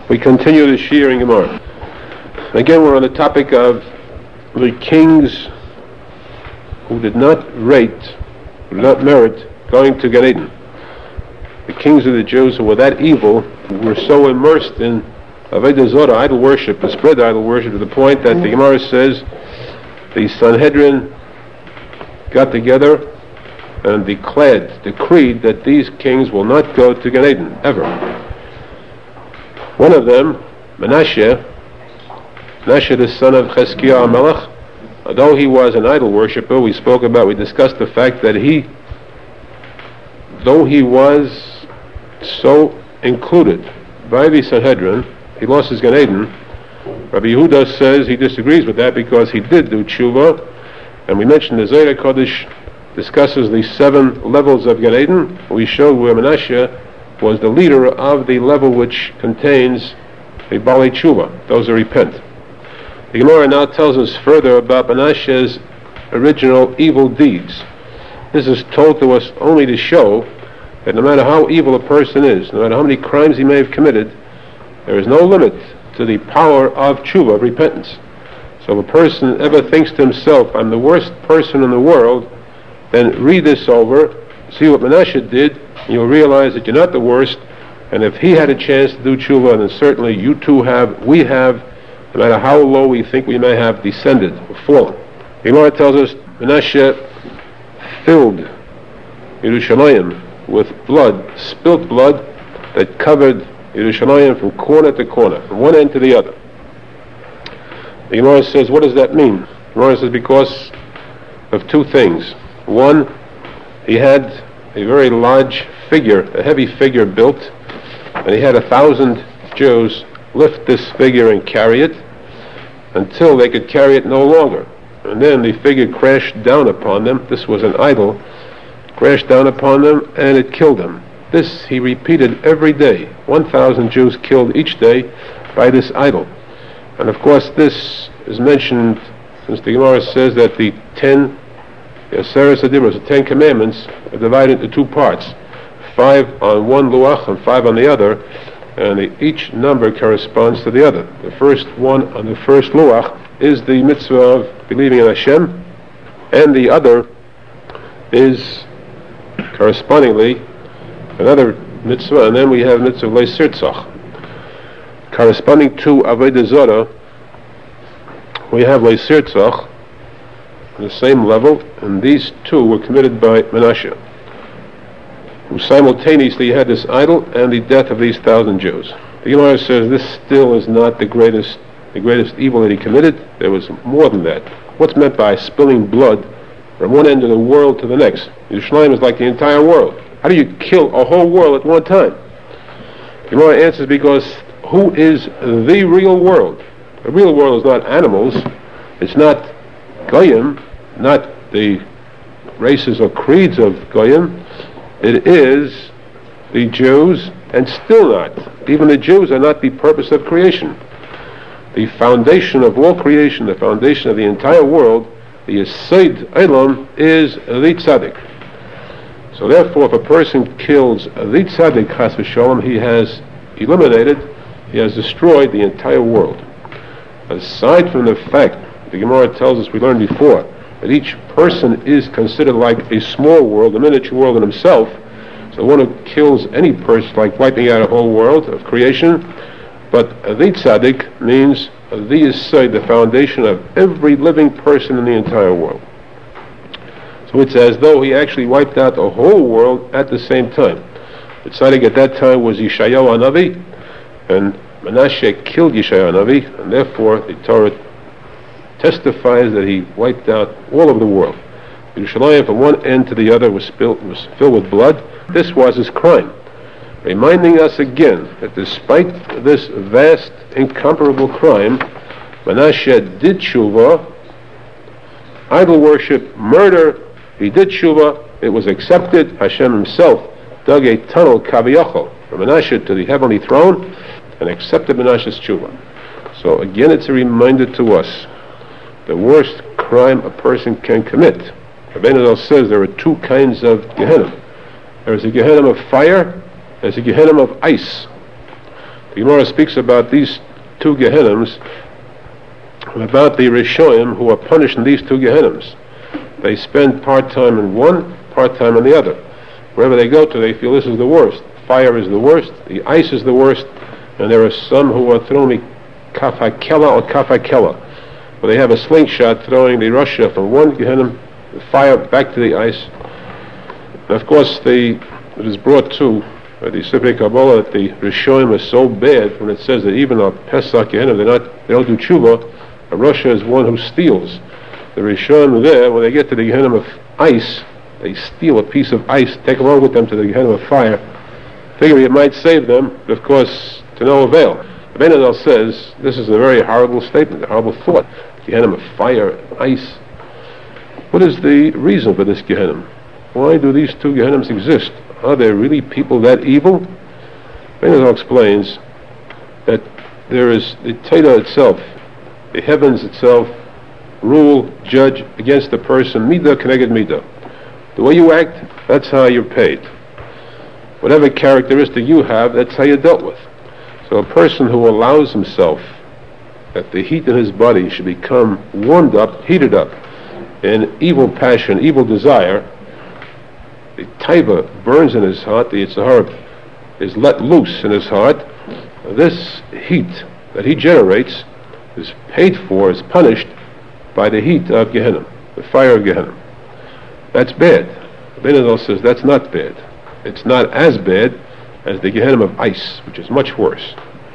We continue the Shir in Gemara. Again, we're on the topic of the kings who did not merit going to Gan Eden. The kings of the Jews who were that evil, who were so immersed in Avodah Zorah, idol worship, and spread idol worship to the point that the Gemara says the Sanhedrin got together and decreed that these kings will not go to Gan Eden, ever. One of them, Menashe, the son of Chizkiah HaMelech, although he was an idol worshipper, we discussed the fact that though he was so included by the Sanhedrin, he lost his Gan Eden. Rabbi Yehuda says he disagrees with that because he did do tshuva, and we mentioned the Zohar Kodesh discusses the 7 levels of Gan Eden. We showed where Menashe was the leader of the level which contains the Balei Tshuva, those who repent. The Gemara now tells us further about Menashe's original evil deeds. This is told to us only to show that no matter how evil a person is, no matter how many crimes he may have committed, there is no limit to the power of tshuva, of repentance. So if a person ever thinks to himself, I'm the worst person in the world, then read this over, see what Menashe did, and you'll realize that you're not the worst, and if he had a chance to do tshuva, then certainly you too have, we have, no matter how low we think we may have descended or fallen. The Gemara tells us Menashe filled Yerushalayim with blood, spilt blood, that covered Yerushalayim from corner to corner, from one end to the other. The Gemara says, what does that mean? The Gemara says because of 2 things. One, he had a very large figure, a heavy figure built, and he had 1,000 Jews lift this figure and carry it until they could carry it no longer. And then the figure crashed down upon them. This was an idol. Crashed down upon them and it killed them. This he repeated every day. 1,000 Jews killed each day by this idol. And of course this is mentioned, since the Gemara says that the 10 Commandments are divided into 2 parts. 5 on one luach and 5 on the other, and each number corresponds to the other. The first one on the first luach is the mitzvah of believing in Hashem, and the other is correspondingly another mitzvah, and then we have mitzvah leisirtzach. Corresponding to Avodah Zorah, we have leisirtzach on the same level, and these 2 were committed by Menashe, who simultaneously had this idol and the death of these 1,000 Jews. The Gemara says this still is not the greatest evil that he committed. There was more than that. What's meant by spilling blood from one end of the world to the next? Yerushalayim is like the entire world. How do you kill a whole world at one time? The Gemara answers because who is the real world? The real world is not animals. It's not Goyim, not the races or creeds of Goyim. It is the Jews, and still not. Even the Jews are not the purpose of creation. The foundation of all creation, the foundation of the entire world, the Yesod Elam, is the Tzaddik. So therefore, if a person kills the Tzaddik, Chas v'Shalom, he has eliminated, he has destroyed the entire world. Aside from the fact, the Gemara tells us, we learned before, that each person is considered like a small world, a miniature world in himself. So one who kills any person, like wiping out a whole world of creation. But the tzaddik means the Yesod, the foundation of every living person in the entire world. So it's as though he actually wiped out the whole world at the same time. The tzaddik at that time was Yeshayahu HaNavi, and Menashe killed Yeshayahu HaNavi, and therefore the Torah testifies that he wiped out all of the world. Yerushalayim from one end to the other was filled with blood. This was his crime, reminding us again that despite this vast, incomparable crime, Menashe did tshuva, idol worship, murder. He did tshuva. It was accepted. Hashem himself dug a tunnel, kaviyachol, from Menashe to the heavenly throne, and accepted Menashe's tshuva. So again, it's a reminder to us the worst crime a person can commit. Rabbeinu Zal says there are 2 kinds of Gehenna. There is a Gehenna of fire, there's a Gehenna of ice. The Gemara speaks about these two Gehennims, about the Rishonim who are punished in these two Gehennims. They spend part-time in one, part-time in the other. Wherever they go to, they feel this is the worst. Fire is the worst, the ice is the worst, and there are some who are throwing kafakela or kafakela, where they have a slingshot throwing the Russia from one Gehenna, the fire back to the ice. And of course, it is brought to the Sifrei Kabbalah that the Rishonim is so bad when it says that even on Pesach Gehenna they don't do tshuva. A Russia is one who steals. The Rishonim there, when they get to the Gehenna of ice, they steal a piece of ice, take it along with them to the Gehenna of fire, figuring it might save them, but of course, to no avail. The Ben Azal says this is a very horrible statement, a horrible thought. Gehenna of fire, ice. What is the reason for this Gehenna? Why do these two Gehennims exist? Are there really people that evil? Ben Azal explains that there is the Torah itself, the heavens itself, rule, judge against the person, midah keneged midah. The way you act, that's how you're paid. Whatever characteristic you have, that's how you're dealt with. So a person who allows himself that the heat in his body should become warmed up, heated up, in evil passion, evil desire, the taiva burns in his heart, the Yetzer Hara is let loose in his heart. This heat that he generates is paid for, is punished by the heat of Gehenna, the fire of Gehenna. That's bad. Ben Azal says that's not bad. It's not as bad as the Gehenna of ice, which is much worse.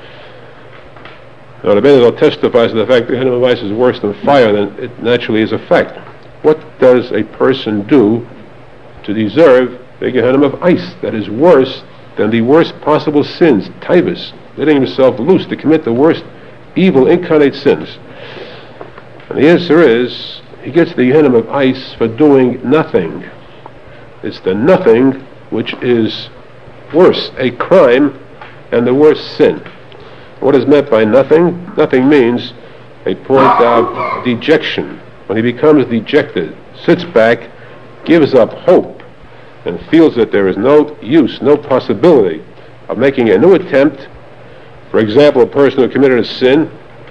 Now the Ben Azal testifies to the fact that the Gehenna of ice is worse than fire, then it naturally is a fact. What does a person do to deserve the Gehenna of ice that is worse than the worst possible sins, taivas, letting himself loose to commit the worst evil incarnate sins? And the answer is, he gets the Gehenna of ice for doing nothing. It's the nothing which is worse, a crime, and the worst sin. What is meant by nothing? Nothing means a point of dejection. When he becomes dejected, sits back, gives up hope, and feels that there is no use, no possibility of making a new attempt. For example, a person who committed a sin,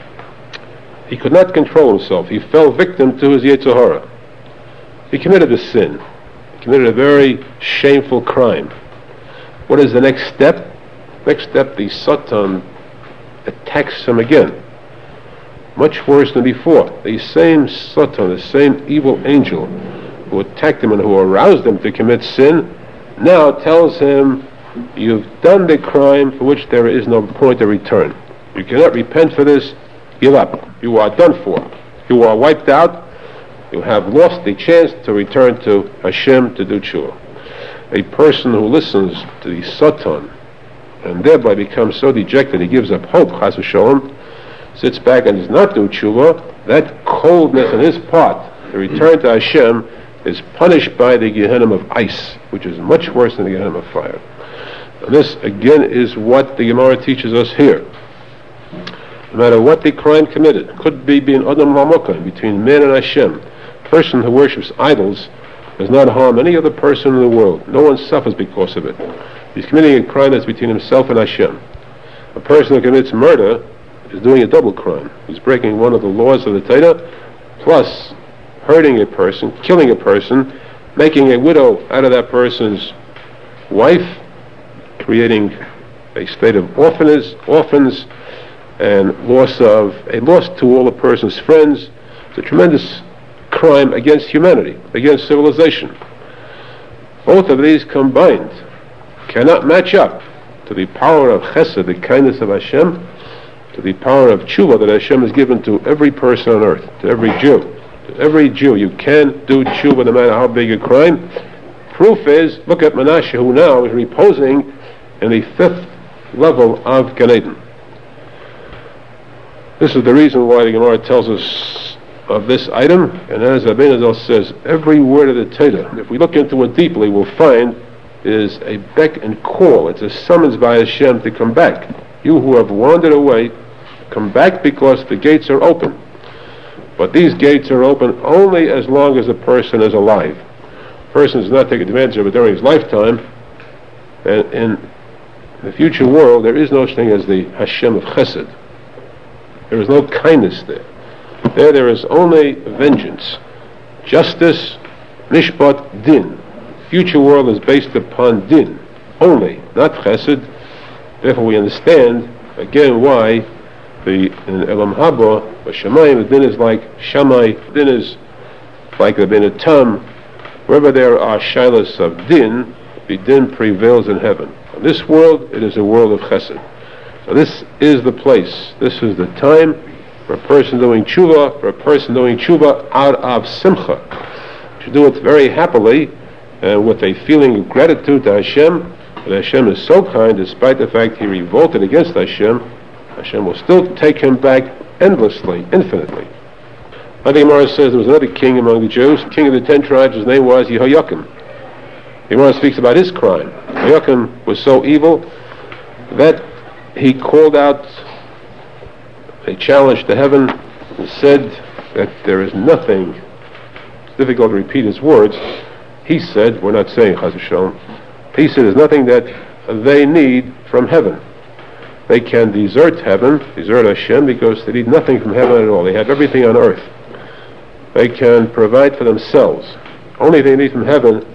he could not control himself. He fell victim to his Yetzer Hara. He committed a sin. He committed a very shameful crime. What is the next step? Next step, the Satan attacks him again. Much worse than before. The same Satan, the same evil angel who attacked him and who aroused him to commit sin, now tells him, you've done the crime for which there is no point of return. You cannot repent for this. Give up. You are done for. You are wiped out. You have lost the chance to return to Hashem to do tshuva. A person who listens to the Satan and thereby becomes so dejected he gives up hope, chas v'sholom, sits back and does not do tshuva, that coldness on his part to return to Hashem is punished by the Gehenna of ice, which is much worse than the Gehenna of fire. And this again is what the Gemara teaches us here. No matter what the crime committed, could be being Adam Lamokan, between man and Hashem. A person who worships idols does not harm any other person in the world. No one suffers because of it. He's committing a crime that's between himself and Hashem. A person who commits murder is doing a double crime. He's breaking one of the laws of the Torah, plus hurting a person, killing a person, making a widow out of that person's wife, creating a state of orphans, and loss to all the person's friends. It's a tremendous crime against humanity, against civilization. Both of these combined cannot match up to the power of chesed, the kindness of Hashem, to the power of tshuva that Hashem has given to every person on earth, to every Jew. To every Jew, you can do tshuva no matter how big a crime. Proof is, look at Menashe, who now is reposing in the 5th level of Gan Eden. This is the reason why the Gemara tells us of this item, and as Ben Azal says, every word of the Torah, if we look into it deeply, we'll find is a beck and call. It's a summons by Hashem to come back. You who have wandered away, come back because the gates are open. But these gates are open only as long as the person is alive. The person does not take advantage of it during his lifetime, and in In the future world, there is no such thing as the Hashem of Chesed. There is no kindness there. There is only vengeance, justice, mishpat, din. Future world is based upon din only, not Chesed. Therefore, we understand again why in Elam Haba, Shamayim, the din is like Shammai, din is like the Bin Tam. Wherever there are shilas of din, the din prevails in heaven. In this world, it is a world of Chesed. So this is the place, this is the time for a person doing tshuva, out of simcha. To do it very happily and with a feeling of gratitude to Hashem, that Hashem is so kind, despite the fact he revolted against Hashem, Hashem will still take him back endlessly, infinitely. The Gemara says there was another king among the Jews, king of the 10 tribes, his name was Yehoiakim. The Gemara speaks about his crime. Yehoiakim was so evil that he called out a challenge to heaven and said that there is nothing, it's difficult to repeat his words, he said, we're not saying Chas v'Shalom, he said there's nothing that they need from heaven. They can desert heaven, desert Hashem, because they need nothing from heaven at all. They have everything on earth. They can provide for themselves. Only thing they need from heaven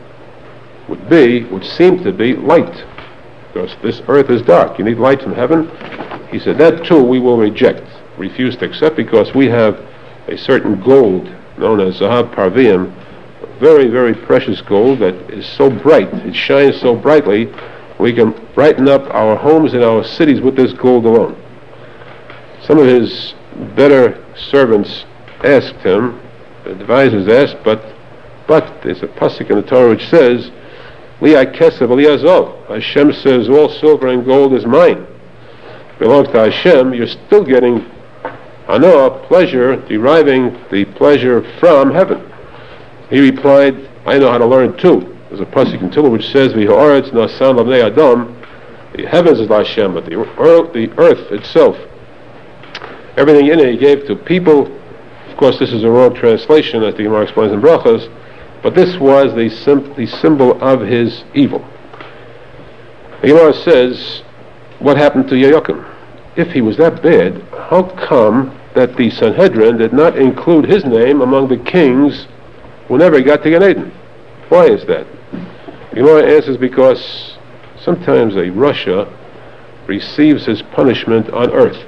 would seem to be light. Because this earth is dark. You need light from heaven. He said that too we will reject, refuse to accept, because we have a certain gold known as Zahab Parvium, very, very precious gold that is so bright, it shines so brightly, we can brighten up our homes and our cities with this gold alone. Some of his better servants asked him, the advisors asked, but there's a pasuk in the Torah which says, Li'ai kesev aliyazov. Hashem says all silver and gold is mine. Belongs to Hashem. You're still getting hana, pleasure, deriving the pleasure from heaven. He replied, I know how to learn too. There's a pasuk in Tehillim which says, V'ha'aretz nasan l'bnei Adam. The heavens is Hashem, but the earth itself, everything in it he gave to people. Of course, this is a wrong translation, as the Gemara explains in Brachos. But this was the symbol of his evil. The Gemara says, what happened to Yehoiakim? If he was that bad, how come that the Sanhedrin did not include his name among the kings who never got to Gan Eden? Why is that? The Gemara answers, because sometimes a Rasha receives his punishment on earth.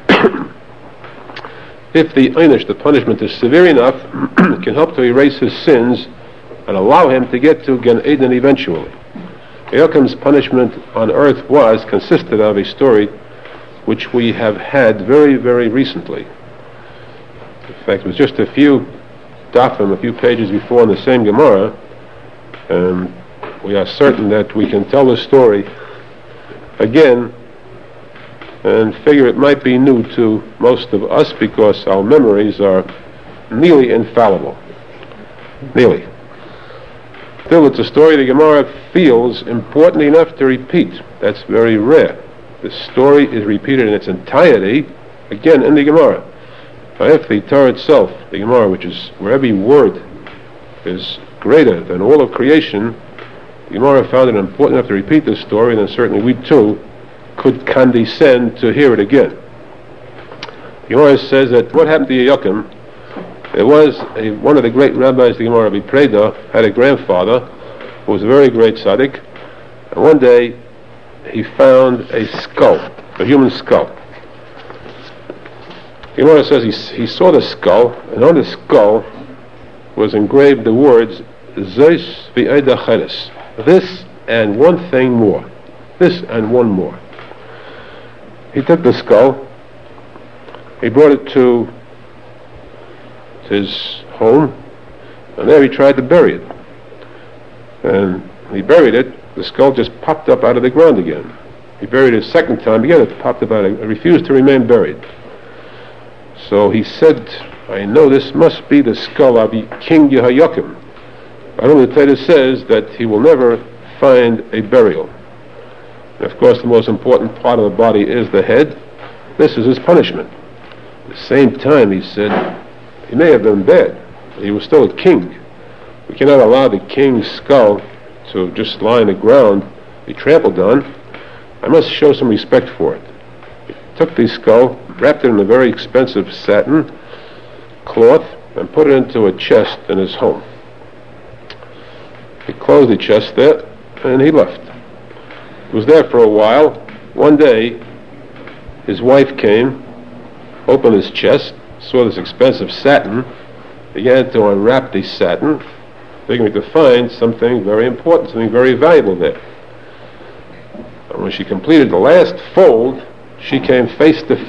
If the einish, the punishment, is severe enough, it can help to erase his sins and allow him to get to Gan Eden eventually. Yehoiakim's punishment on earth consisted of a story which we have had very, very recently. In fact, it was just a few dafim, a few pages before in the same Gemara, and we are certain that we can tell the story again and figure it might be new to most of us because our memories are nearly infallible. Nearly. Still, it's a story the Gemara feels important enough to repeat. That's very rare. The story is repeated in its entirety, again, in the Gemara. If the Torah itself, the Gemara, which is where every word is greater than all of creation, the Gemara found it important enough to repeat this story, and then certainly we too could condescend to hear it again. The Gemara says that what happened to Yehoiakim, there was one of the great rabbis, the Gemara Rabbi Preda, had a grandfather who was a very great tzaddik, and one day he found a skull, a human skull. The Gemara says he saw the skull, and on the skull was engraved the words, Zeis v'Eida Cheres, this and one thing more, this and one more. He took the skull, he brought it to his home, and there he tried to bury it. And when he buried it, the skull just popped up out of the ground again. He buried it a second time, again it popped up out of it. It refused to remain buried. So he said, I know this must be the skull of King Yehoiakim. I know the Torah says that he will never find a burial. And of course, the most important part of the body is the head. This is his punishment. At the same time, he said, he may have been bad, but he was still a king. We cannot allow the king's skull to just lie on the ground, be trampled on. I must show some respect for it. He took the skull, wrapped it in a very expensive satin cloth, and put it into a chest in his home. He closed the chest there, and he left. He was there for a while. One day, his wife came, opened his chest, saw this expensive satin, began to unwrap the satin, figuring to find something very important, something very valuable there. And when she completed the last fold, she came face to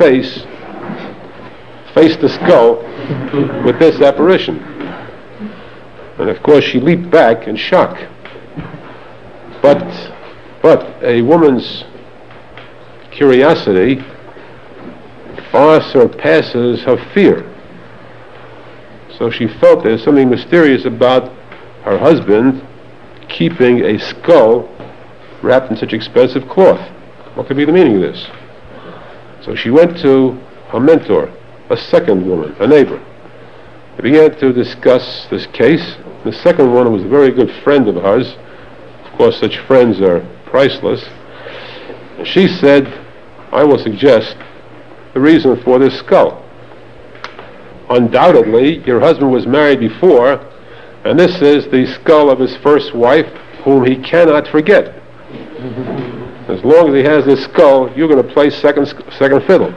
skull, with this apparition. And of course she leaped back in shock. But a woman's curiosity far surpasses her fear. So she felt there's something mysterious about her husband keeping a skull wrapped in such expensive cloth. What could be the meaning of this? So she went to her mentor, a second woman, a neighbor. They began to discuss this case. The second one was a very good friend of hers. Of course, such friends are priceless. And she said, I will suggest the reason for this skull. Undoubtedly, your husband was married before, and this is the skull of his first wife, whom he cannot forget. As long as he has this skull, you're going to play second fiddle.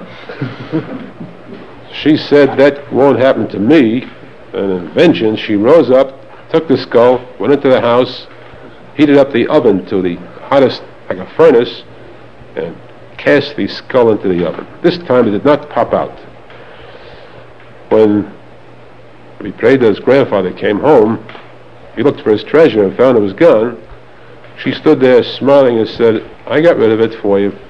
She said, that won't happen to me. And in vengeance, she rose up, took the skull, went into the house, heated up the oven to the hottest, like a furnace, and cast the skull into the oven. This time it did not pop out. When Preda's grandfather came home, he looked for his treasure and found it was gone. She stood there smiling and said, I got rid of it for you.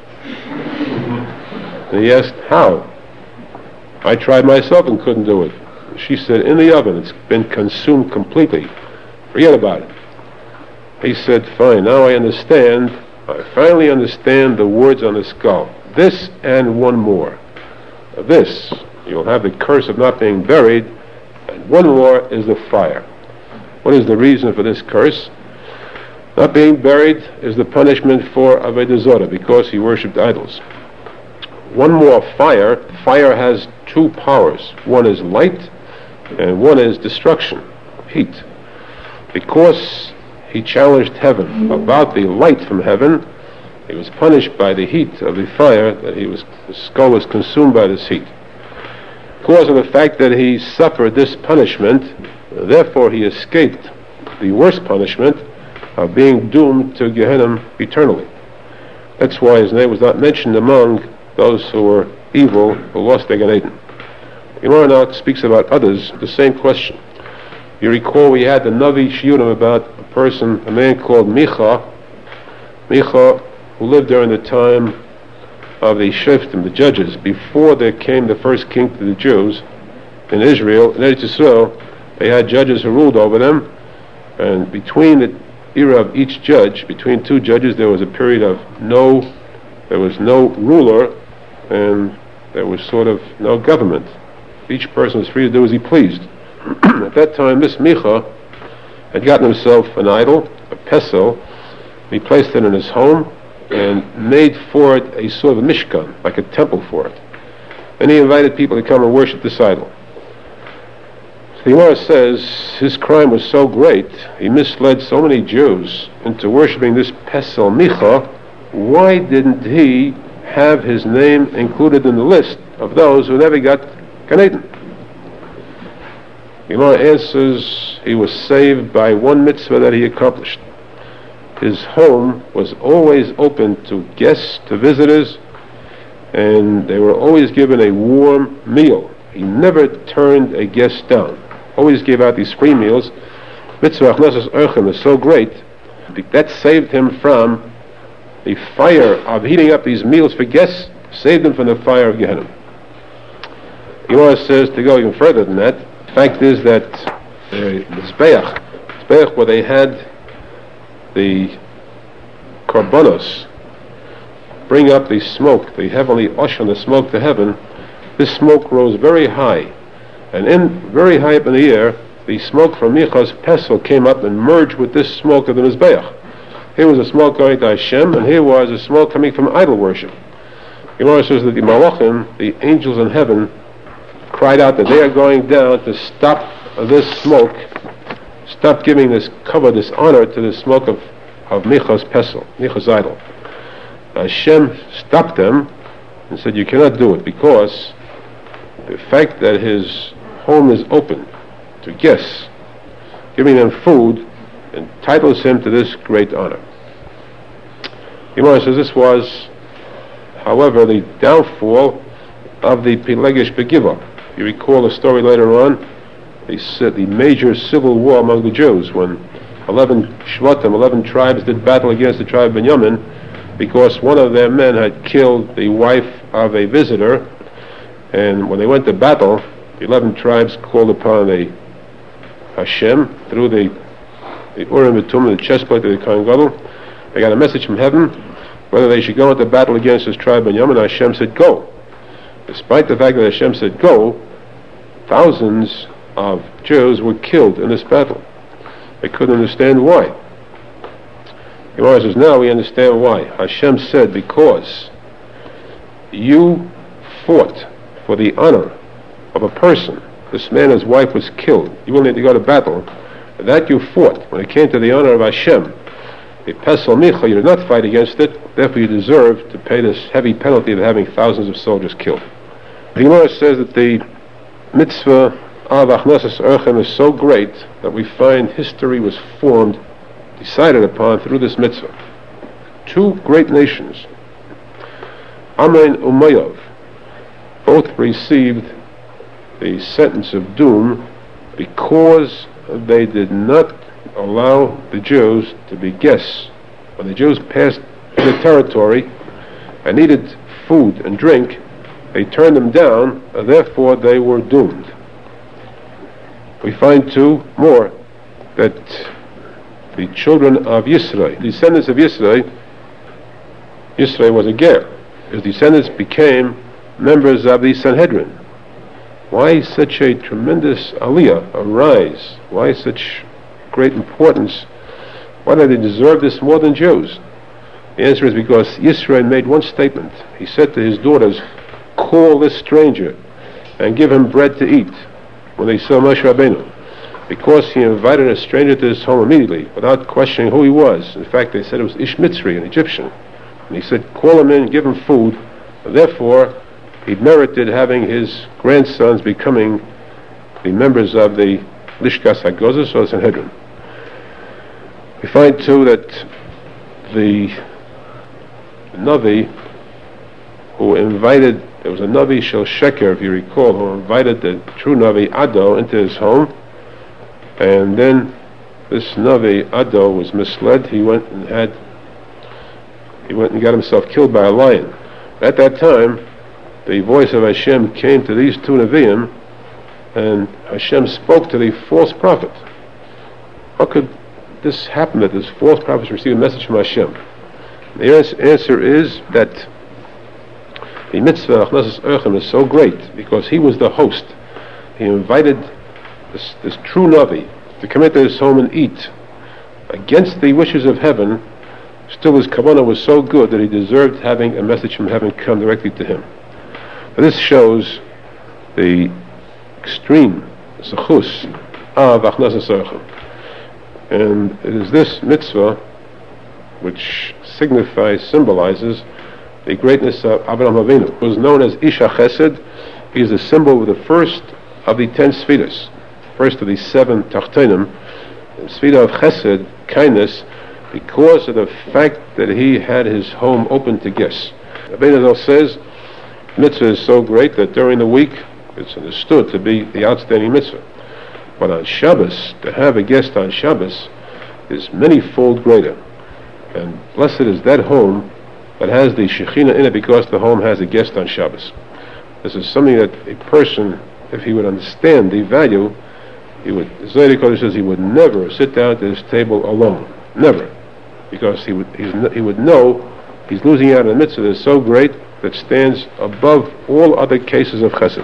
And he asked, how? I tried myself and couldn't do it. She said, in the oven, it's been consumed completely. Forget about it. He said, fine, now I understand. I finally understand the words on the skull. This and one more. This, you'll have the curse of not being buried, and one more is the fire. What is the reason for this curse? Not being buried is the punishment for Avodah Zarah, because he worshipped idols. One more fire. Fire has two powers. One is light, and one is destruction, heat. Because he challenged heaven about the light from heaven, he was punished by the heat of the fire, that his skull was consumed by this heat. Because of the fact that he suffered this punishment, therefore he escaped the worst punishment of being doomed to Gehenna eternally. That's why his name was not mentioned among those who were evil, who lost their Gan Eden. The Gemara now speaks about others, the same question. You recall we had the Navi Shiyurim about a person, a man called Micha, who lived during the time of the Shoftim, the judges, before there came the first king to the Jews in Israel. In Eretz Yisrael, they had judges who ruled over them, and between the era of each judge, between two judges, there was a period of there was no ruler, and there was sort of no government. Each person was free to do as he pleased. At that time, this Micha had gotten himself an idol, a pesel. He placed it in his home and made for it a sort of a mishkan, like a temple for it. And he invited people to come and worship this idol. So the Gemara says his crime was so great, he misled so many Jews into worshiping this pesel Micha. Why didn't he have his name included in the list of those who never got Gan Eden? The Gemara answers he was saved by one mitzvah that he accomplished. His home was always open to guests, to visitors, and they were always given a warm meal. He never turned a guest down. Always gave out these free meals. Mitzvah Achnasos Erchem is so great that saved him from the fire of heating up these meals for guests, saved him from the fire of Gehenna. The Gemara says, to go even further than that, the fact is that the Mizbeach where they had the korbanos bring up the smoke, the heavenly oshon, the smoke to heaven, this smoke rose very high, and very high up in the air, the smoke from Micha's pesel came up and merged with this smoke of the Mizbeach. Here was a smoke going to Hashem, and here was a smoke coming from idol worship. Gemara says that the Malachim, the angels in heaven, cried out that they are going down to stop this smoke, stop giving this cover, this honor to the smoke of Micha's pesel, Micha's idol. Hashem stopped them and said, you cannot do it, because the fact that his home is open to guests, giving them food, entitles him to this great honor. Gemara says this was, however, the downfall of the Pelegish Begivah. You recall the story later on, the major civil war among the Jews, when 11 Shvatim, 11 tribes did battle against the tribe of Benjamin, because one of their men had killed the wife of a visitor, and when they went to battle, the 11 tribes called upon the Hashem through the Urim and Tumim, the chest plate of the Kohen Gadol. They got a message from heaven whether they should go into battle against this tribe of Benjamin. Hashem said go. Despite the fact that Hashem said go, thousands of Jews were killed in this battle. They couldn't understand why. Gemara says, now we understand why. Hashem said, because you fought for the honor of a person. This man and his wife was killed. You will need to go to battle. That you fought. When it came to the honor of Hashem, the pesel micha, you did not fight against it. Therefore you deserve to pay this heavy penalty of having thousands of soldiers killed. The Gemara says that the mitzvah of achnasas orchim is so great that we find history was formed, decided upon through this mitzvah. Two great nations, Ammon and Moav, both received the sentence of doom because they did not allow the Jews to be guests. When the Jews passed the territory and needed food and drink, they turned them down, and therefore they were doomed. We find two more, that the children of Yisrael, descendants of Yisrael was a ger. His descendants became members of the Sanhedrin. Why such a tremendous aliyah, a rise? Why such great importance? Why do they deserve this more than Jews? The answer is because Yisrael made one statement. He said to his daughters, call this stranger and give him bread to eat, when they saw Moshe Rabbeinu. Because he invited a stranger to his home immediately, without questioning who he was. In fact, they said it was Ish Mitzri, an Egyptian. And he said, call him in, give him food, and therefore he merited having his grandsons becoming the members of the Lishkas HaGozos or Sanhedrin. We find too that the Navi who invited, there was a Navi Shel Sheker, if you recall, who invited the true Navi Ado into his home, and then this Navi Ado was misled. He went and got himself killed by a lion. At that time, the voice of Hashem came to these two Nevi'im, and Hashem spoke to the false prophet. How could this happen, that this false prophet received a message from Hashem? The answer is that the mitzvah achnasas orchim is so great because he was the host. He invited this true Navi to come into his home and eat. Against the wishes of heaven, still his kavanah was so good that he deserved having a message from heaven come directly to him. But this shows the extreme zechus of achnasas orchim. And it is this mitzvah which symbolizes the greatness of Avraham Avinu, who is known as Ish HaChesed. He is the symbol of the first of the 10 Sfidas, first of the 7 Tachtonim, the Sfida of Chesed, kindness, because of the fact that he had his home open to guests. Avinu says, mitzvah is so great that during the week it's understood to be the outstanding mitzvah. But on Shabbos, to have a guest on Shabbos is many-fold greater. And blessed is that home that has the Shekhinah in it because the home has a guest on Shabbos. This is something that a person, if he would understand the value, he would, Zohar Kodesh says, he would never sit down to his table alone. Never. Because he would know he's losing out on a mitzvah that is so great that stands above all other cases of chesed.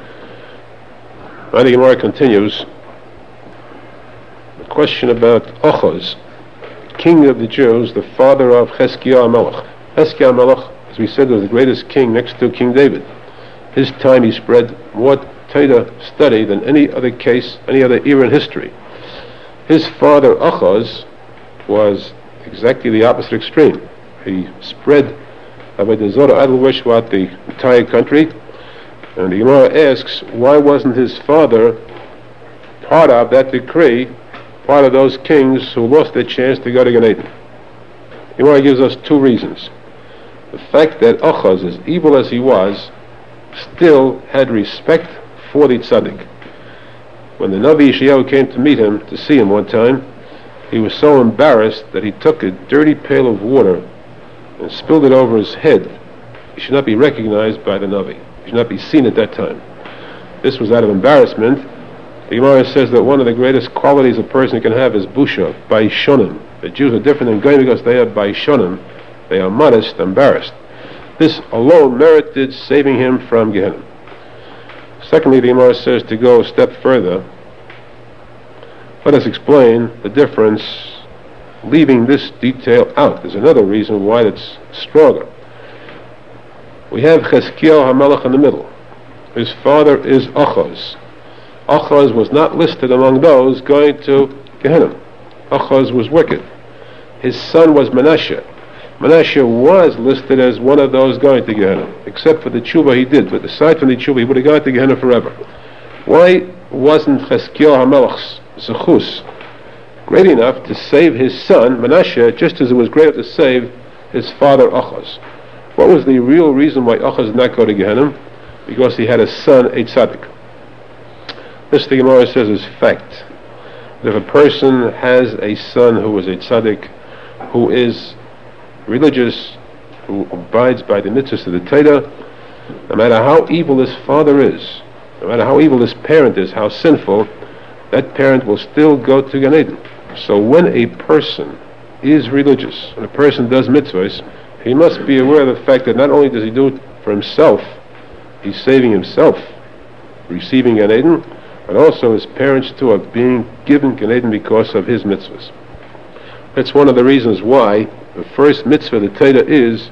The Gemara continues. The question about ochos, king of the Jews, the father of Cheskiah Melech. Cheskiah Melech, as we said, was the greatest king next to King David. His time he spread more Torah study than any other case, any other era in history. His father Achaz was exactly the opposite extreme. He spread Avodah Zarah idol worship throughout the entire country, and the Gemara asks, why wasn't his father part of that decree, part of those kings who lost their chance to go to Gan Eden? The Gemara gives us two reasons. The fact that Achaz, as evil as he was, still had respect for the tzaddik. When the Navi Yeshayahu came to meet him, to see him one time, he was so embarrassed that he took a dirty pail of water and spilled it over his head. He should not be recognized by the Navi. He should not be seen at that time. This was out of embarrassment. The Gemara says that one of the greatest qualities a person can have is busha, baishonim. The Jews are different than Goyim because they are baishonim. They are modest, embarrassed. This alone merited saving him from Gehenna. Secondly, the Gemara says to go a step further. Let us explain the difference, leaving this detail out. There's another reason why it's stronger. We have Cheskiah HaMelech in the middle. His father is Achaz. Achaz was not listed among those going to Gehenna. Achaz was wicked. His son was Manasseh. Manasseh was listed as one of those going to Gehenna, except for the tshuva he did. But aside from the tshuva, he would have gone to Gehenna forever. Why wasn't Cheskiah HaMelech's zechus great enough to save his son Manasseh, just as it was great enough to save his father Achaz? What was the real reason why Achaz did not go to Gehenna? Because he had a son, a tzaddik. This, the Gemara says, is fact. If a person has a son who is a tzaddik, who is religious, who abides by the mitzvahs of the Torah, no matter how evil his father is, no matter how evil his parent is, how sinful, that parent will still go to Gan Eden. So when a person is religious, when a person does mitzvahs, he must be aware of the fact that not only does he do it for himself, he's saving himself, receiving Gan Eden, but also his parents too are being given Gan Eden because of his mitzvahs. That's one of the reasons why the first mitzvah, the Torah, is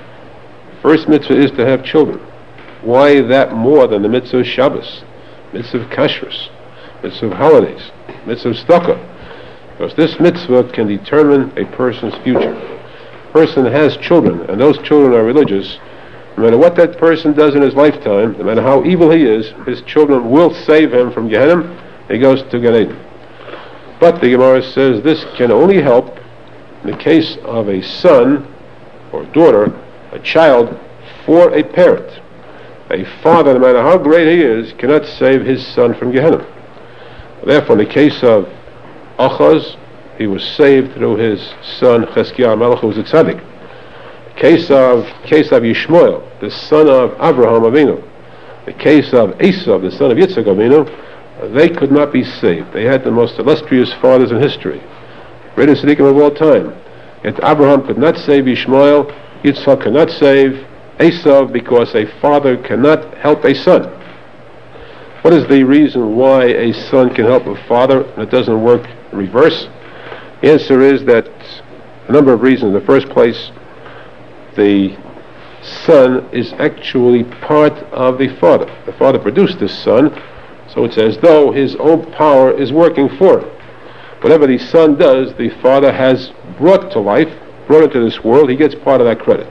to have children. Why that more than the mitzvah of Shabbos, mitzvah of kashrus, mitzvah of holidays, mitzvah of tzedakah? Because this mitzvah can determine a person's future. A person has children, and those children are religious. No matter what that person does in his lifetime, no matter how evil he is, his children will save him from Gehenna. He goes to Gan Eden. But the Gemara says this can only help in the case of a son or daughter, a child, for a parent. A father, no matter how great he is, cannot save his son from Gehenna. Therefore, in the case of Achaz, he was saved through his son Cheskiah HaMelech, who was a tzaddik. Case of Yishmael, the son of Abraham Avinu, the case of Esau, the son of Yitzchak Avinu, they could not be saved. They had the most illustrious fathers in history, greatest tzaddikim of all time. Yet Abraham could not save Yishmael, Yitzchak could not save Esau, because a father cannot help a son. What is the reason why a son can help a father and it doesn't work in reverse? The answer is that a number of reasons. In the first place, the son is actually part of the father. The father produced this son, so it's as though his own power is working for him. Whatever the son does, the father has brought to life, brought into this world. He gets part of that credit.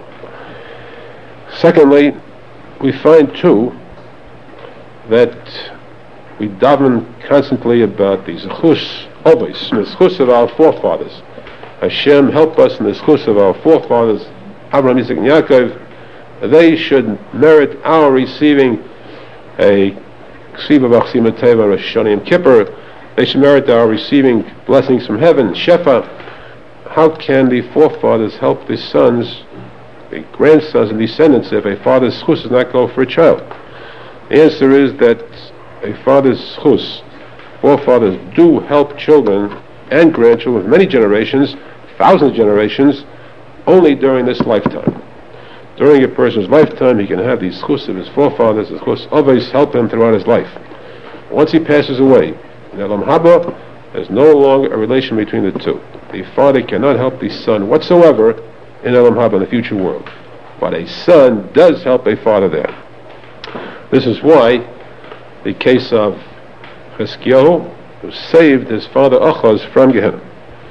Secondly, we find too that we daven constantly about the zechus always, the zechus of our forefathers. Hashem, help us in the zechus of our forefathers, Abraham, Yitzchak, and Yaakov. They should merit our receiving a ksiva v'achsima teva Rosh Hashanah Yom Kippur. They should merit our receiving blessings from heaven, shefa. How can the forefathers help the sons, the grandsons and descendants, if a father's zechus does not go for a child? The answer is that a father's zechus, forefathers do help children and grandchildren of many generations, thousands of generations, only during this lifetime. During a person's lifetime, he can have the zechus of his forefathers. The zechus always help him throughout his life. Once he passes away, in Elam Haba, There's no longer a relation between the two. The father cannot help the son whatsoever in Olam Haba, in the future world. But a son does help a father there. This is why the case of Chizkiyahu, who saved his father Achaz from Gehenna.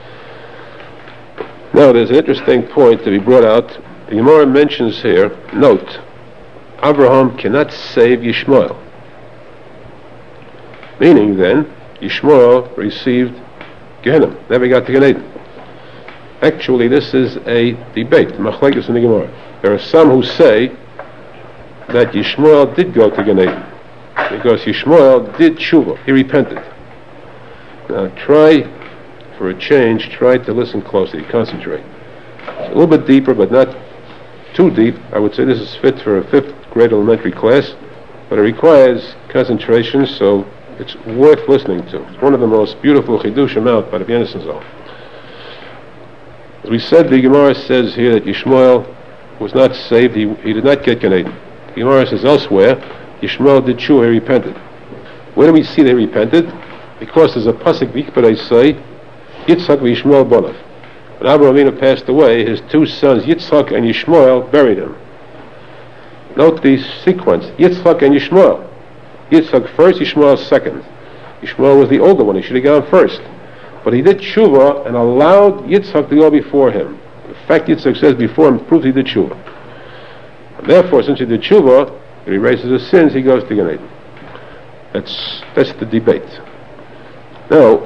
Now there's an interesting point to be brought out. The Gemara mentions here, note, Abraham cannot save Yishmael. Meaning then, Yishmael received Gehenna, never got to Gan Eden. Actually, this is a debate, machlekes in the Gemara. There are some who say that Yishmael did go to Gan Eden, because Yishmael did tshuva, he repented. Now try, for a change, try to listen closely, concentrate. It's a little bit deeper, but not too deep. I would say this is fit for a 5th grade elementary class, but it requires concentration, so it's worth listening to. It's one of the most beautiful chidushim out by the Yonasan Zal. As we said, the Gemara says here that Yishmael was not saved, he did not get Gan Eden. The Gemara says elsewhere, Yishmael did tshuva, he repented. Where do we see that he repented? Because there's a pasuk Vikparei say, Yitzchak v'Yishmael bonav. When Abraham Avinu passed away, his 2 sons, Yitzchak and Yishmael, buried him. Note the sequence, Yitzchak and Yishmael. Yitzchak first, Yishmael second. Yishmael was the older one, he should have gone first. But he did tshuva and allowed Yitzchak to go before him. The fact Yitzchak says before him proves he did tshuva. And therefore, since he did tshuva, and he erases his sins, he goes to Gan Eden. That's the debate. Now,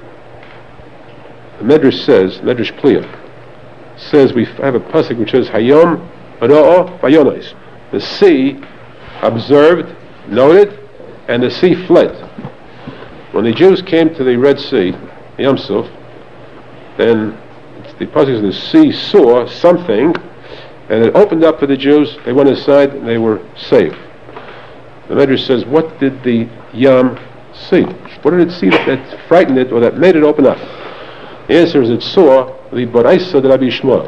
the Medrash says, Medrash Pliya, says we have a pasuk which says, Hayom Ano'o Vayonais. The sea observed, noted, and the sea fled. When the Jews came to the Red Sea, Yam Suf, then the pasuk says the sea saw something, and it opened up for the Jews. They went inside, and they were saved. The Medrash says, what did the Yam see? What did it see that frightened it, or that made it open up? The answer is it saw the Baraisa de Rabbi Shmuel.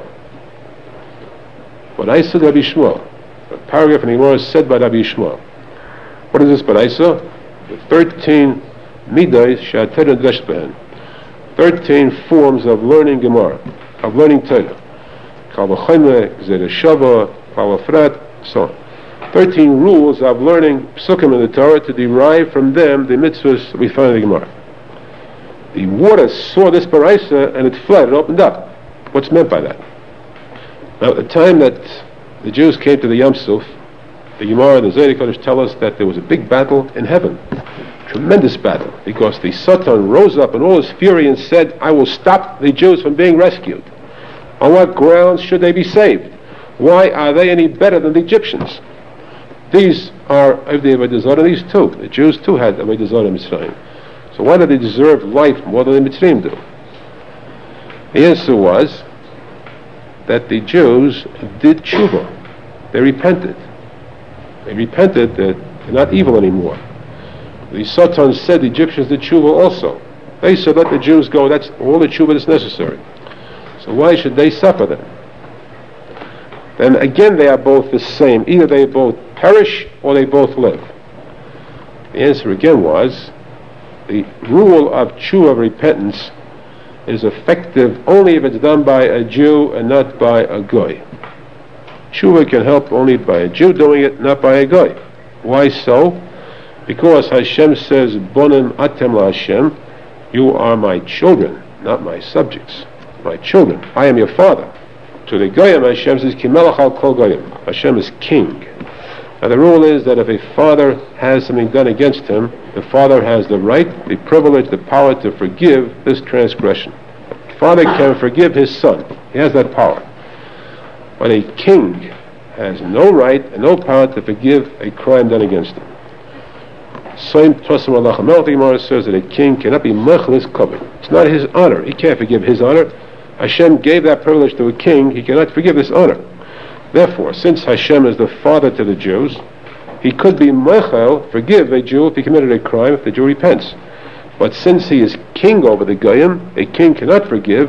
Baraisa de Rabbi Shmuel. A paragraph in the Gemara is said by Rabbi Shmuel. What is this Baraisa? The 13 Midas Sha'atera Dresh Behen. 13 forms of learning Gemara, of learning Torah. Kal v'chayme, Gzera Shava, Kal v'frat, so on. 13 rules of learning psukim in the Torah to derive from them the mitzvahs we find in the Gemara. The water saw this baraisa and it fled, it opened up. What's meant by that? Now, at the time that the Jews came to the Yam Suf, the Gemara and the Zohar Kodesh tell us that there was a big battle in heaven. Tremendous battle, because the Satan rose up in all his fury and said, I will stop the Jews from being rescued. On what grounds should they be saved? Why are they any better than the Egyptians? These are Avdei Avodah Zarah, these too. The Jews too had Avodah Zarah in Mitzrayim. So why do they deserve life more than the Mitzrayim do? The answer was that the Jews did tshuva. They repented. They repented that they're not evil anymore. The Satan said the Egyptians did tshuva also. They said, let the Jews go, that's all the tshuva that's necessary. So why should they suffer then? Then again they are both the same. Either they both perish or they both live. The answer again was, the rule of tshuva, of repentance, is effective only if it's done by a Jew and not by a goy. Tshuva can help only by a Jew doing it, not by a goy. Why so? Because Hashem says, Bonim atem la Hashem, you are my children, not my subjects. My children, I am your father. To the goyim, Hashem says, Ki melech al kol goyim. Hashem is king. Now the rule is that if a father has something done against him, the father has the right, the privilege, the power to forgive this transgression. The father can forgive his son. He has that power. But a king has no right and no power to forgive a crime done against him. Same Tosam Allah Melech Gemara says that a king cannot be mechlis kavod. It's not his honor. He can't forgive his honor. Hashem gave that privilege to a king. He cannot forgive this honor. Therefore, since Hashem is the father to the Jews, he could be mechel, forgive a Jew if he committed a crime, if the Jew repents. But since he is king over the goyim, a king cannot forgive.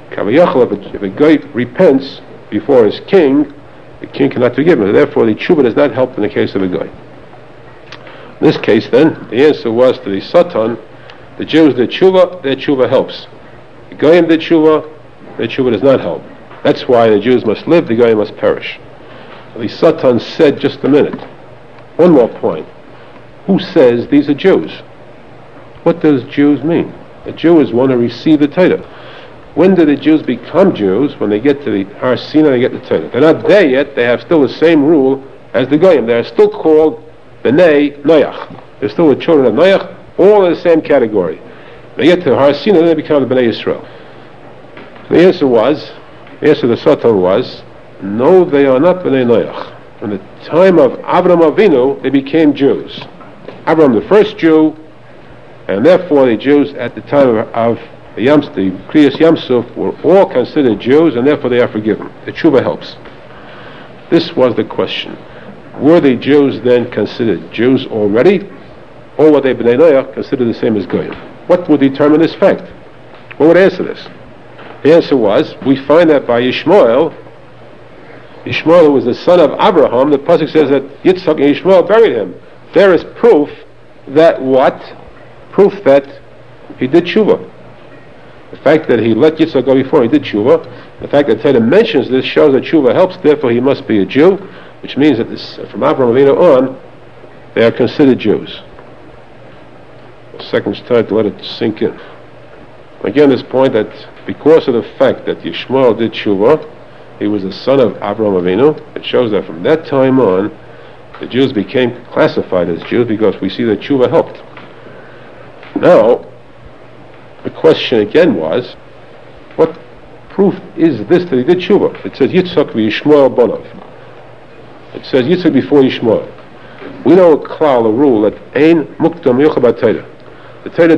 If a goy repents before his king, the king cannot forgive him. Therefore, the tshuva does not help in the case of a goy. In this case, then, the answer was to the Satan The Jews did tshuva, their tshuva helps. The Goyim did tshuva, their tshuva does not help. That's why the Jews must live, the Goyim must perish. The Satan said, just a minute, one more point. Who says these are Jews? What does Jews mean? A Jew is one who received the Torah. When do the Jews become Jews? When they get to the Har Sinai, they get the Torah. They're not there yet, they have still the same rule as the Goyim. They're still called B'nai Noach. They're still the children of Noach, all in the same category. They get to Har Sinai, then they become the B'nai Yisrael. The answer to the Satan was, no, they are not B'nai Noach. In the time of Avraham Avinu, they became Jews. Avraham, the first Jew, and therefore the Jews at the time of the Kriyas Yamsuf were all considered Jews, and therefore they are forgiven. The tshuva helps. This was the question. Were the Jews then considered Jews already, or were they B'nai Noach considered the same as Goyim? What would determine this fact? What would answer this? The answer was, we find that by Yishmael, who was the son of Abraham, the pasuk says that Yitzchak and Yishmael buried him. There is proof that what? Proof that he did tshuva. The fact that he let Yitzchak go before he did tshuva, the fact that Torah mentions this shows that tshuva helps, therefore he must be a Jew, which means that from Abraham Avinu on, they are considered Jews. A second's time to let it sink in. Again, this point that because of the fact that Yishmael did tshuva, he was the son of Abraham Avinu, it shows that from that time on, the Jews became classified as Jews because we see that tshuva helped. Now, the question again was, what proof is this that he did tshuva? It says Yitzchak v'Yishmael bonav. It says Yitzchak before Yishmael. We know a klal, a rule, that ein mukdam yochabat Torah. The Torah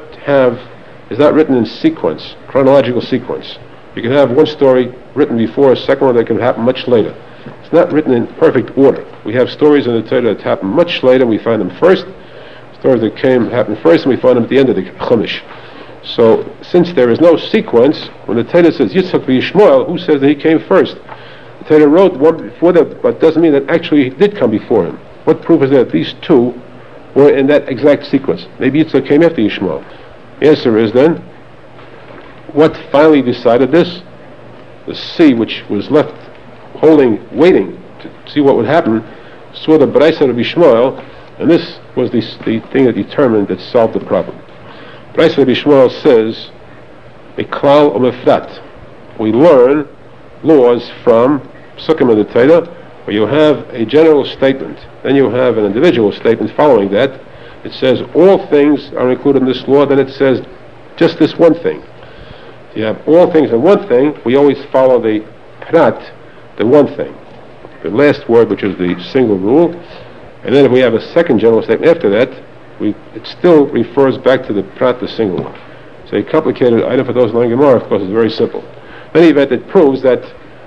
is not written in sequence, chronological sequence. You can have one story written before a second one that can happen much later. It's not written in perfect order. We have stories in the Torah that happen much later, we find them first. Stories that happen first, and we find them at the end of the Chumash. So, since there is no sequence, when the Torah says Yitzchak v'Yishmael, who says that he came first? The Torah wrote one before that, but doesn't mean that actually he did come before him. What proof is that these two were in that exact sequence? Maybe Yitzchak came after Yishmael. The answer is then, what finally decided this? The sea, which was left waiting to see what would happen, saw the Braisa of Yishmael, and this was the thing that determined, that solved the problem. Braisa of Yishmael says, a klal umefrat. We learn laws from Sukkim of the Torah, where you have a general statement, then you have an individual statement following that. It says all things are included in this law, then it says just this one thing. You have all things in one thing, we always follow the prat, the one thing, the last word, which is the single rule, and then if we have a second general statement after that, it still refers back to the prat, the single one. It's a complicated item for those learning Gemara, of course. It's very simple. In any event, it proves that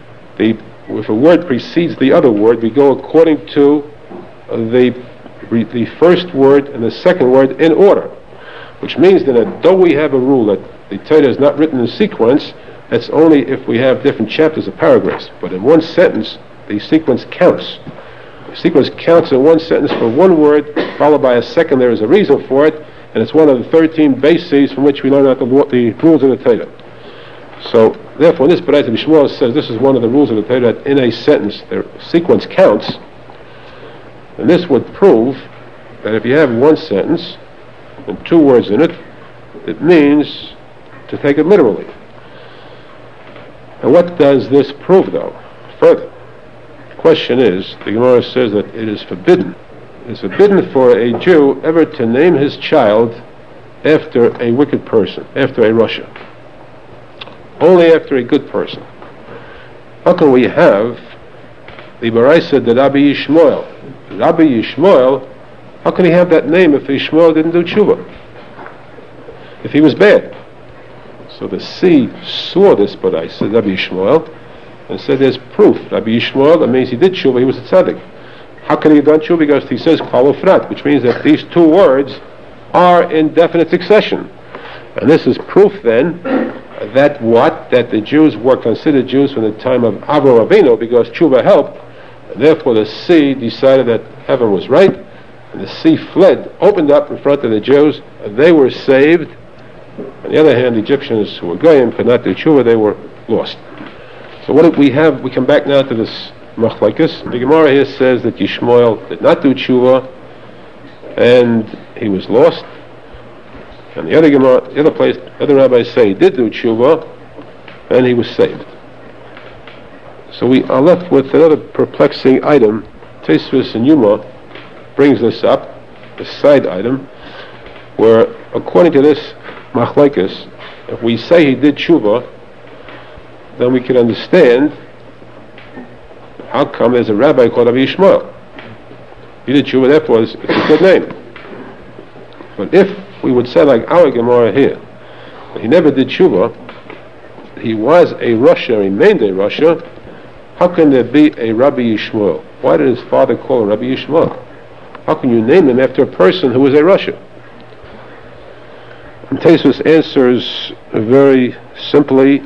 if a word precedes the other word, we go according to the first word and the second word in order, which means that though we have a rule that the Torah is not written in sequence, that's only if we have different chapters or paragraphs. But in one sentence, the sequence counts. The sequence counts in one sentence for one word, followed by a second. There is a reason for it, and it's one of the 13 bases from which we learn out the rules of the Torah. So, therefore, in this Braisa of Yishmael says this is one of the rules of the Torah, that in a sentence, the sequence counts. And this would prove that if you have one sentence and two words in it, it means to take it literally. And what does this prove, though? Further, the question is, the Gemara says that it is forbidden. It is forbidden for a Jew ever to name his child after a wicked person, after a Rasha. Only after a good person. How can we have the Baraisa de Rabbi Yishmael? Rabbi Yishmael, how can he have that name if Yishmael didn't do tshuva? If he was bad? So the sea saw this Baraisa, Rabbi Yishmael, and said there's proof. Rabbi Yishmael, that means he did tshuva, he was a tzaddik. How can he have done tshuva? Because he says klal ufrat, which means that these two words are in definite succession. And this is proof then that the Jews were considered Jews from the time of Avraham Avinu, because tshuva helped, and therefore the sea decided that heaven was right, and the sea fled, opened up in front of the Jews, and they were saved. On the other hand, the Egyptians who were goyim could not do tshuva, they were lost. So what do we have? We come back now to this machlokes. The Gemara here says that Yishmael did not do tshuva, and he was lost. And the other Gemara, the other place, other rabbis say he did do tshuva, and he was saved. So we are left with another perplexing item. Tosfos and Yuma brings this up, a side item, where according to this machlokes, if we say he did tshuva, then we can understand how come there's a rabbi called Rabbi Yishmael. He did tshuva, therefore it's a good name. But if we would say like our Gemara here, that he never did tshuva, he was a Rasha, remained a Rasha, how can there be a Rabbi Yishmael? Why did his father call him Rabbi Yishmael? How can you name him after a person who was a Rasha? And Tosfos answers very simply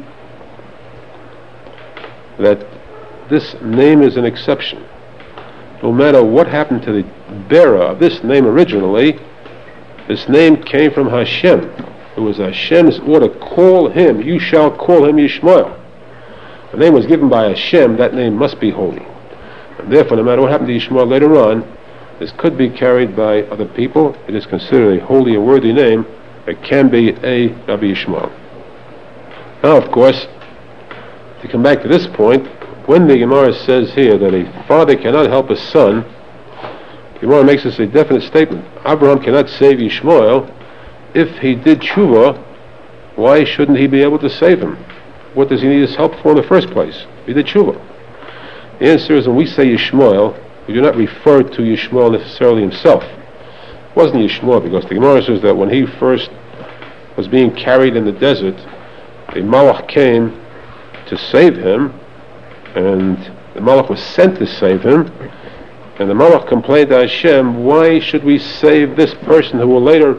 that this name is an exception. No matter what happened to the bearer of this name originally, this name came from Hashem. It was Hashem's order, call him, you shall call him Yishmael. The name was given by Hashem, that name must be holy. And therefore, no matter what happened to Yishmael later on, this could be carried by other people. It is considered a holy and worthy name. It can be a Rabbi Yishmael. Now, of course, to come back to this point, when the Gemara says here that a father cannot help a son, the Gemara makes this a definite statement. Abraham cannot save Yishmael. If he did tshuva, why shouldn't he be able to save him? What does he need his help for in the first place? He did tshuva. The answer is, when we say Yishmael, we do not refer to Yishmael necessarily himself. It wasn't Yishmael, because the Gemara says that when he first was being carried in the desert, a malach came to save him, and the malach was sent to save him, and the malach complained to Hashem, why should we save this person who will later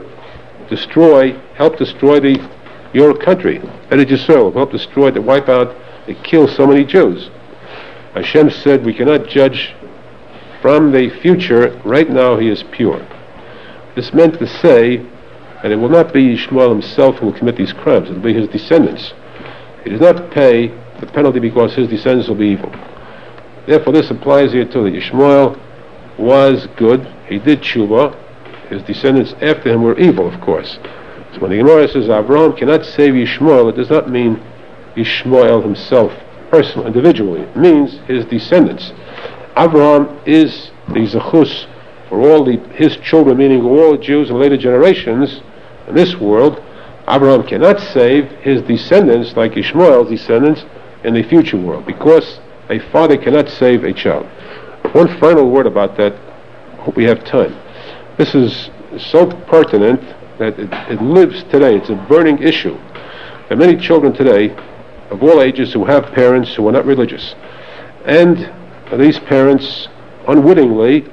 help destroy your country, Eretz Yisrael, help destroy, to wipe out, to kill so many Jews? Hashem said, we cannot judge from the future. Right now he is pure. This meant to say that it will not be Yishmael himself who will commit these crimes, it will be his descendants. He does not pay the penalty because his descendants will be evil. Therefore this applies here too, that Yishmael was good, he did tshuva, his descendants after him were evil, of course. So when the Gemara says Abraham cannot save Yishmael, it does not mean Yishmael himself, personally, individually. It means his descendants. Abraham is the zechus for all his children, meaning all Jews and later generations in this world. Abraham cannot save his descendants like Ishmael's descendants in the future world, because a father cannot save a child. One final word about that, I hope we have time. This is so pertinent that it lives today. It's a burning issue. There are many children today of all ages who have parents who are not religious, and these parents unwittingly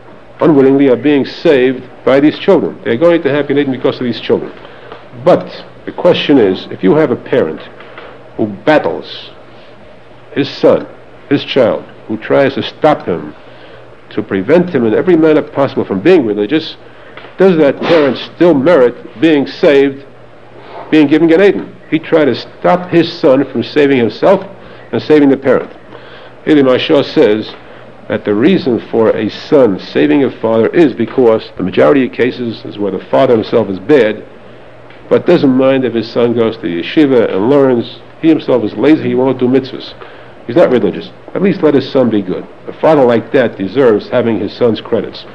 are being saved by these children. They're going to have Gan Eden because of these children. But the question is, if you have a parent who battles his son, his child, who tries to stop him, to prevent him in every manner possible from being religious, does that parent still merit being saved, being given Gan Eden? He tried to stop his son from saving himself and saving the parent. Eli Mashal says that the reason for a son saving a father is because the majority of cases is where the father himself is bad, but doesn't mind if his son goes to yeshiva and learns. He himself is lazy, he won't do mitzvahs. He's not religious. At least let his son be good. A father like that deserves having his son's credits.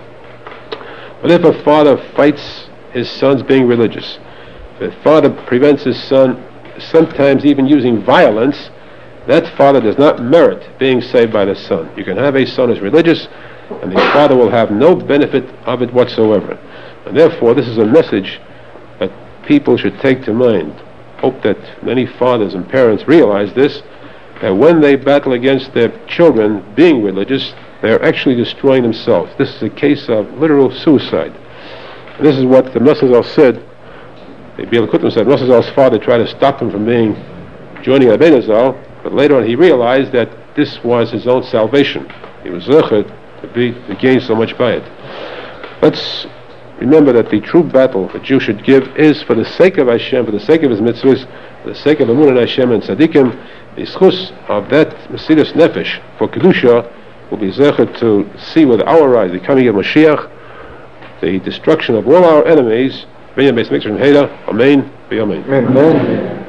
But if a father fights his son's being religious, if a father prevents his son, sometimes even using violence, that father does not merit being saved by the son. You can have a son who's religious, and the father will have no benefit of it whatsoever. And therefore, this is a message that people should take to mind. Hope that many fathers and parents realize this, that when they battle against their children being religious, they're actually destroying themselves. This is a case of literal suicide. And this is what the Masazal said. The Biur Halakutim said Masazal's father tried to stop him from joining Rabbeinu Zal, but later on he realized that this was his own salvation. He was zecher to gain so much by it. Let's remember that the true battle that Jew should give is for the sake of Hashem, for the sake of His mitzvahs, for the sake of Amun and Hashem and Tzaddikim. The schus of that Mesiras Nefesh for Kedusha will be zecher to see with our eyes the coming of Mashiach, the destruction of all our enemies. Amen. Amen.